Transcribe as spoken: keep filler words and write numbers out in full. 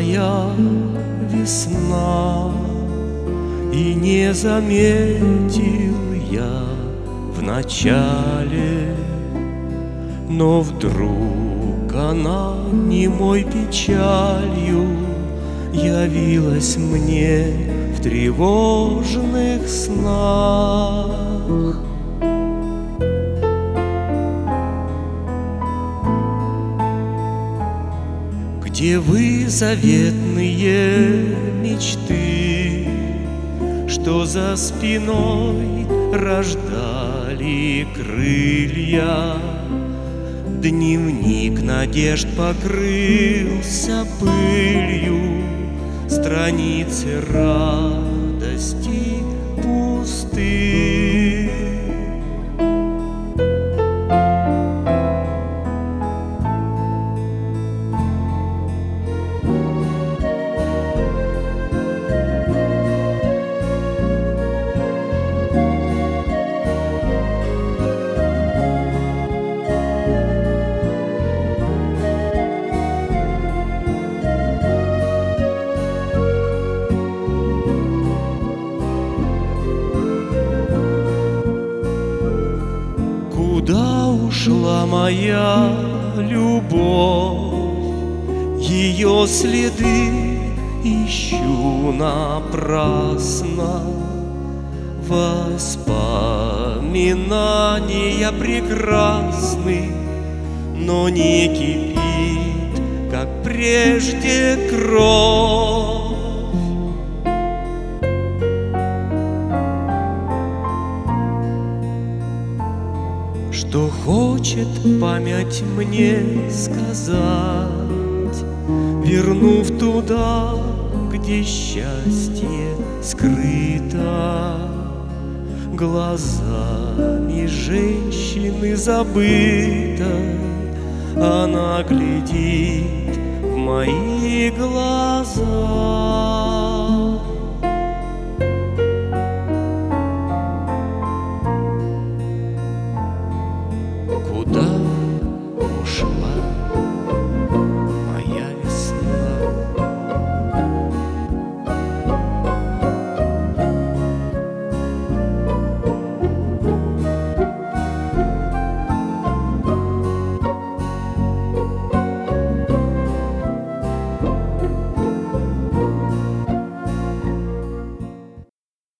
моя весна, и не заметил я вначале, но вдруг она немой печалью явилась мне в тревожных снах. Где вы, заветные мечты, что за спиной рождали крылья? Дневник надежд покрылся пылью, страницы радости пусты. Куда ушла моя любовь? Ее следы ищу напрасно. Воспоминания прекрасны, но не кипит, как прежде, кровь. Что хочет память мне сказать, вернув туда, где счастье скрыто, глазами женщины забытой она глядит в мои глаза.